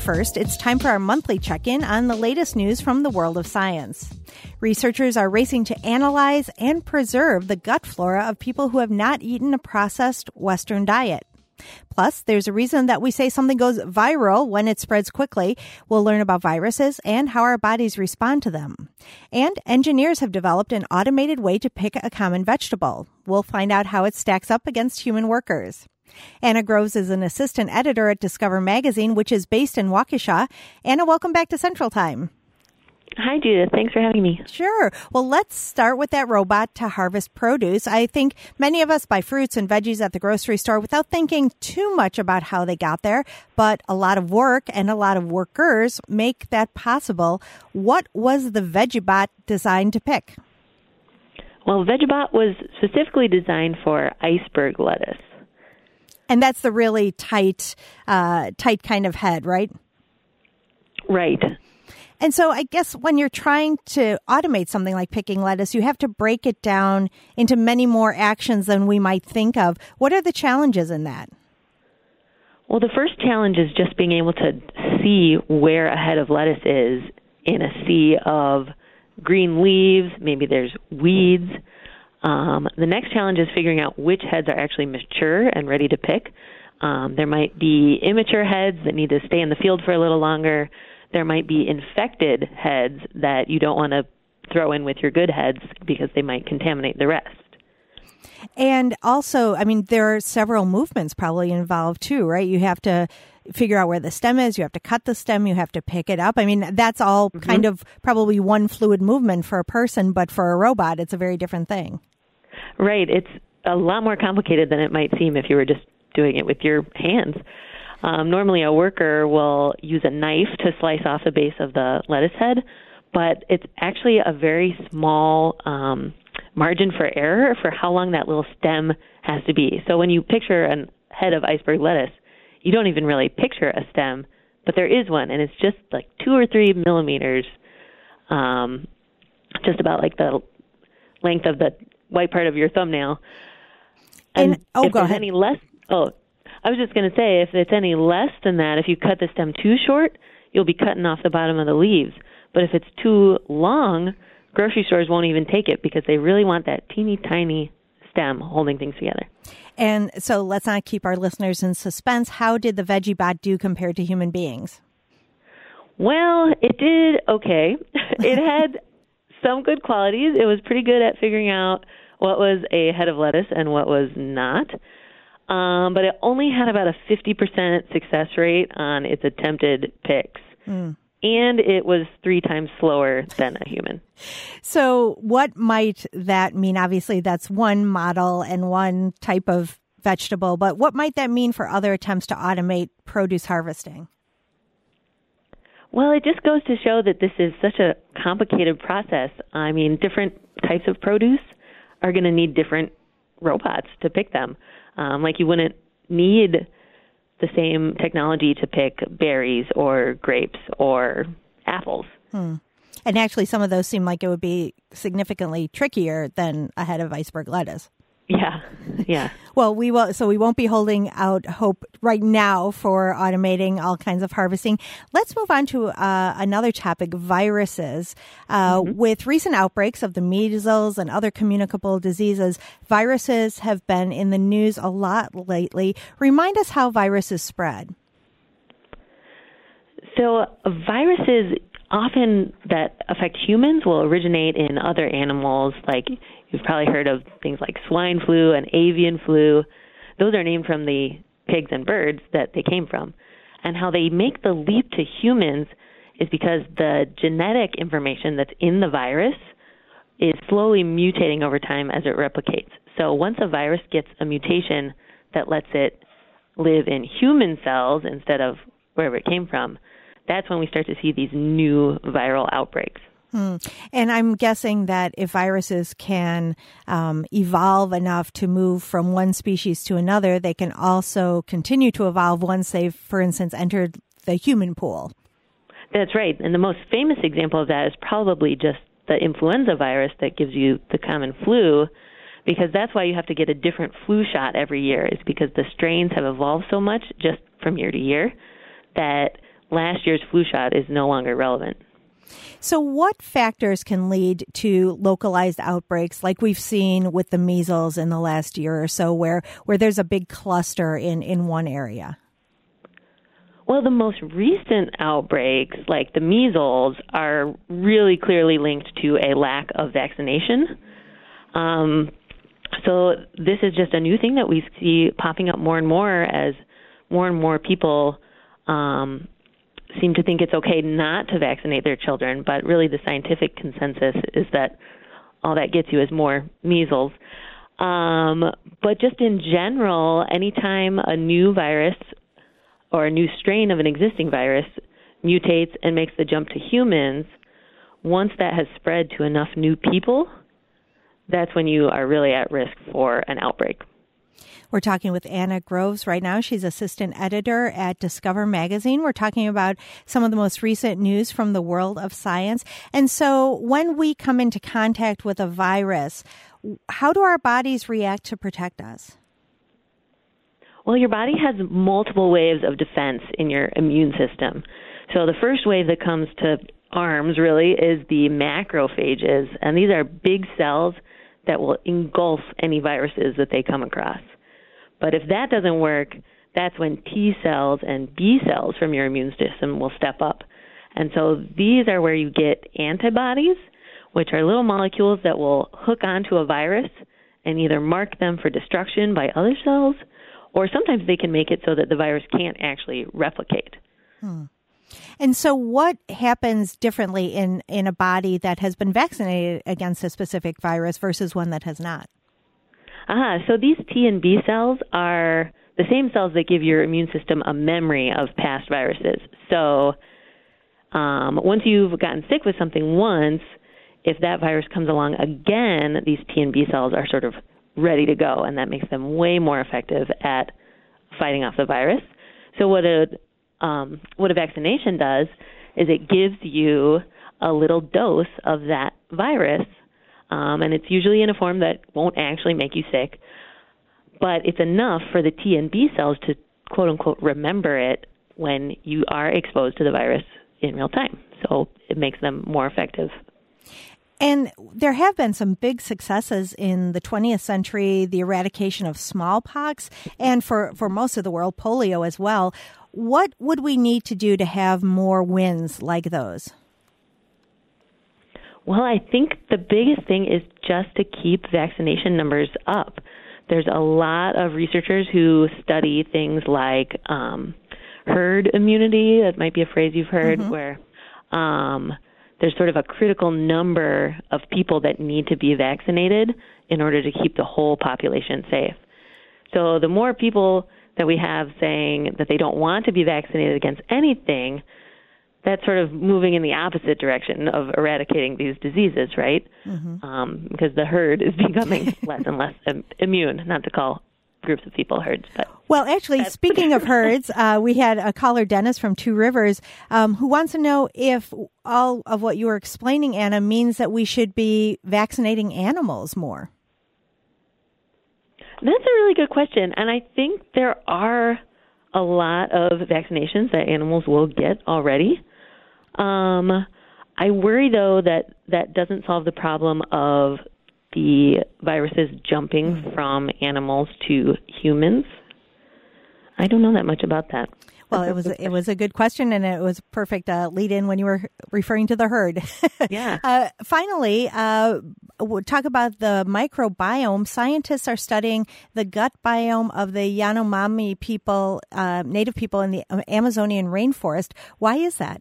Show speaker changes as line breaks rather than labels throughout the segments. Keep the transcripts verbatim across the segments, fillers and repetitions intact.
first, it's time for our monthly check-in on the latest news from the world of science. Researchers are racing to analyze and preserve the gut flora of people who have not eaten a processed Western diet. Plus, there's a reason that we say something goes viral when it spreads quickly. We'll learn about viruses and how our bodies respond to them. And engineers have developed an automated way to pick a common vegetable. We'll find out how it stacks up against human workers. Anna Groves is an assistant editor at Discover Magazine, which is based in Waukesha. Anna, welcome back to Central Time.
Hi, Judith. Thanks for having me.
Sure. Well, let's start with that robot to harvest produce. I think many of us buy fruits and veggies at the grocery store without thinking too much about how they got there, but a lot of work and a lot of workers make that possible. What was the VeggieBot designed to pick?
Well, VeggieBot was specifically designed for iceberg lettuce.
And that's the really tight, uh, tight kind of head, right?
Right.
And so I guess when you're trying to automate something like picking lettuce, you have to break it down into many more actions than we might think of. What are the challenges in that?
Well, the first challenge is just being able to see where a head of lettuce is in a sea of green leaves. Maybe there's weeds. Um, the next challenge is figuring out which heads are actually mature and ready to pick. Um, there might be immature heads that need to stay in the field for a little longer. There might be infected heads that you don't want to throw in with your good heads because they might contaminate the rest.
And also, I mean, there are several movements probably involved too, right? You have to figure out where the stem is. You have to cut the stem. You have to pick it up. I mean, that's all mm-hmm. kind of probably one fluid movement for a person, but for a robot, it's a very different thing.
Right. It's a lot more complicated than it might seem if you were just doing it with your hands. Um, normally, a worker will use a knife to slice off the base of the lettuce head, but it's actually a very small um, margin for error for how long that little stem has to be. So when you picture a head of iceberg lettuce, you don't even really picture a stem, but there is one, and it's just like two or three millimeters, um, just about like the length of the white part of your thumbnail. And,
and oh,
if
go
there's
ahead.
Any less, oh. I was just going to say, if it's any less than that, if you cut the stem too short, you'll be cutting off the bottom of the leaves. But if it's too long, grocery stores won't even take it because they really want that teeny tiny stem holding things together.
And so let's not keep our listeners in suspense. How did the VeggieBot do compared to human beings?
Well, it did okay. It had some good qualities. It was pretty good at figuring out what was a head of lettuce and what was not. Um, but it only had about a fifty percent success rate on its attempted picks. Mm. And it was three times slower than a human.
So what might that mean? Obviously, that's one model and one type of vegetable, but what might that mean for other attempts to automate produce harvesting?
Well, it just goes to show that this is such a complicated process. I mean, different types of produce are going to need different robots to pick them. Um, like you wouldn't need the same technology to pick berries or grapes or apples.
Hmm. And actually, some of those seem like it would be significantly trickier than a head of iceberg lettuce.
Yeah, yeah.
Well, we will. So we won't be holding out hope right now for automating all kinds of harvesting. Let's move on to uh, another topic: viruses. Uh, mm-hmm. With recent outbreaks of the measles and other communicable diseases, viruses have been in the news a lot lately. Remind us how viruses spread.
So viruses often that affect humans will originate in other animals. Like you've probably heard of things like swine flu and avian flu. Those are named from the pigs and birds that they came from. And how they make the leap to humans is because the genetic information that's in the virus is slowly mutating over time as it replicates. So once a virus gets a mutation that lets it live in human cells instead of wherever it came from, that's when we start to see these new viral outbreaks.
Hmm. And I'm guessing that if viruses can um, evolve enough to move from one species to another, they can also continue to evolve once they've, for instance, entered the human pool.
That's right. And the most famous example of that is probably just the influenza virus that gives you the common flu, because that's why you have to get a different flu shot every year, is because the strains have evolved so much just from year to year that last year's flu shot is no longer relevant.
So what factors can lead to localized outbreaks like we've seen with the measles in the last year or so, where, where there's a big cluster in, in one area?
Well, the most recent outbreaks, like the measles, are really clearly linked to a lack of vaccination. Um, so this is just a new thing that we see popping up more and more as more and more people um, seem to think it's okay not to vaccinate their children, but really the scientific consensus is that all that gets you is more measles. Um, but just in general, anytime a new virus or a new strain of an existing virus mutates and makes the jump to humans, once that has spread to enough new people, that's when you are really at risk for an outbreak.
We're talking with Anna Groves right now. She's assistant editor at Discover Magazine. We're talking about some of the most recent news from the world of science. And so when we come into contact with a virus, how do our bodies react to protect us?
Well, your body has multiple waves of defense in your immune system. So the first wave that comes to arms, really, is the macrophages. And these are big cells that will engulf any viruses that they come across. But if that doesn't work, that's when T cells and B cells from your immune system will step up. And so these are where you get antibodies, which are little molecules that will hook onto a virus and either mark them for destruction by other cells, or sometimes they can make it so that the virus can't actually replicate.
Hmm. And so what happens differently in, in a body that has been vaccinated against a specific virus versus one that has not?
Ah, so these T and B cells are the same cells that give your immune system a memory of past viruses. So um, once you've gotten sick with something once, if that virus comes along again, these T and B cells are sort of ready to go, and that makes them way more effective at fighting off the virus. So what a um, what a vaccination does is it gives you a little dose of that virus. Um, and it's usually in a form that won't actually make you sick, but it's enough for the T and B cells to, quote unquote, remember it when you are exposed to the virus in real time. So it makes them more effective.
And there have been some big successes in the twentieth century, the eradication of smallpox, and for, for most of the world, polio as well. What would we need to do to have more wins like those?
Well, I think the biggest thing is just to keep vaccination numbers up. There's a lot of researchers who study things like um, herd immunity. That might be a phrase you've heard, mm-hmm. where um, there's sort of a critical number of people that need to be vaccinated in order to keep the whole population safe. So the more people that we have saying that they don't want to be vaccinated against anything, that's sort of moving in the opposite direction of eradicating these diseases, right? Mm-hmm. Um, because the herd is becoming less and less im- immune, not to call groups of people herds. But
well, actually, speaking of herds, uh, we had a caller, Dennis from Two Rivers, um, who wants to know if all of what you were explaining, Anna, means that we should be vaccinating animals more.
That's a really good question. And I think there are a lot of vaccinations that animals will get already. Um, I worry, though, that that doesn't solve the problem of the viruses jumping from animals to humans. I don't know that much about that.
Well, it was it was a good question, and it was a perfect uh, lead-in when you were referring to the herd.
Yeah.
uh, finally, uh, we'll talk about the microbiome. Scientists are studying the gut biome of the Yanomami people, uh, native people in the Amazonian rainforest. Why is that?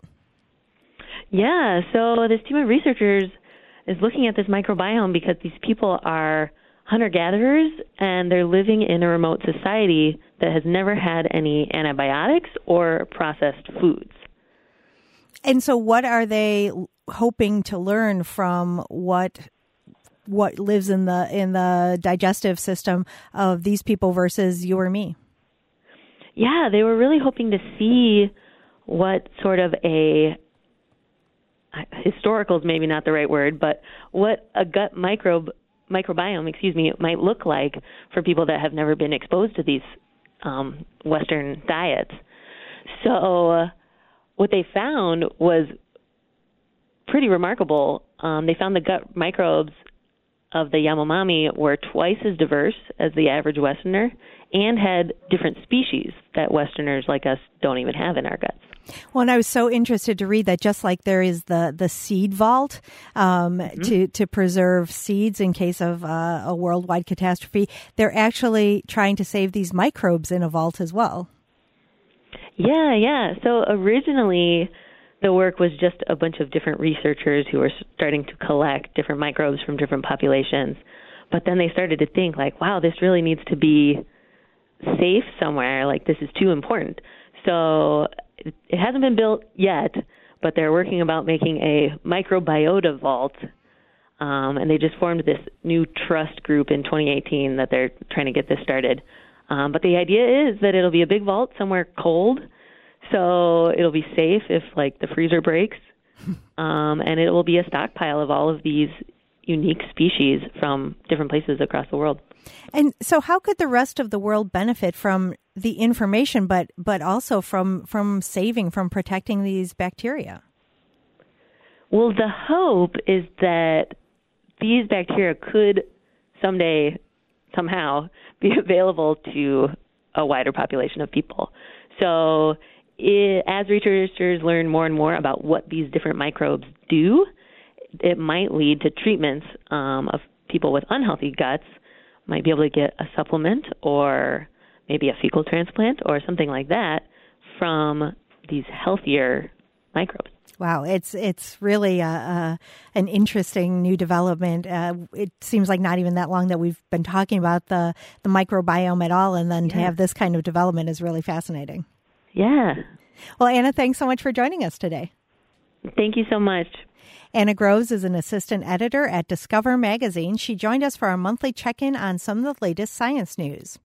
Yeah, so this team of researchers is looking at this microbiome because these people are hunter-gatherers, and they're living in a remote society that has never had any antibiotics or processed foods.
And so what are they hoping to learn from what what lives in the in the digestive system of these people versus you or me?
Yeah, they were really hoping to see what sort of a historical is maybe not the right word, but what a gut microbe microbiome, excuse me, it might look like for people that have never been exposed to these um, Western diets. So uh, what they found was pretty remarkable. Um, they found the gut microbes of the Yanomami were twice as diverse as the average Westerner and had different species that Westerners like us don't even have in our guts.
Well, and I was so interested to read that just like there is the, the seed vault um, mm-hmm. to, to preserve seeds in case of uh, a worldwide catastrophe, they're actually trying to save these microbes in a vault as well.
Yeah, yeah. So originally the work was just a bunch of different researchers who were starting to collect different microbes from different populations. But then they started to think like, wow, this really needs to be safe somewhere. Like, this is too important. So it hasn't been built yet, but they're working about making a microbiota vault. Um, and they just formed this new trust group in twenty eighteen that they're trying to get this started. Um, but the idea is that it'll be a big vault somewhere cold. So it'll be safe if, like, the freezer breaks, um, and it will be a stockpile of all of these unique species from different places across the world.
And so how could the rest of the world benefit from the information, but but also from, from saving, from protecting these bacteria?
Well, the hope is that these bacteria could someday, somehow, be available to a wider population of people. So It, as researchers learn more and more about what these different microbes do, it might lead to treatments um, of people with unhealthy guts, might be able to get a supplement or maybe a fecal transplant or something like that from these healthier microbes.
Wow, it's it's really a, a, an interesting new development. Uh, it seems like not even that long that we've been talking about the, the microbiome at all, and then yeah. to have this kind of development is really fascinating.
Yeah.
Well, Anna, thanks so much for joining us today.
Thank you so much.
Anna Groves is an assistant editor at Discover Magazine. She joined us for our monthly check-in on some of the latest science news.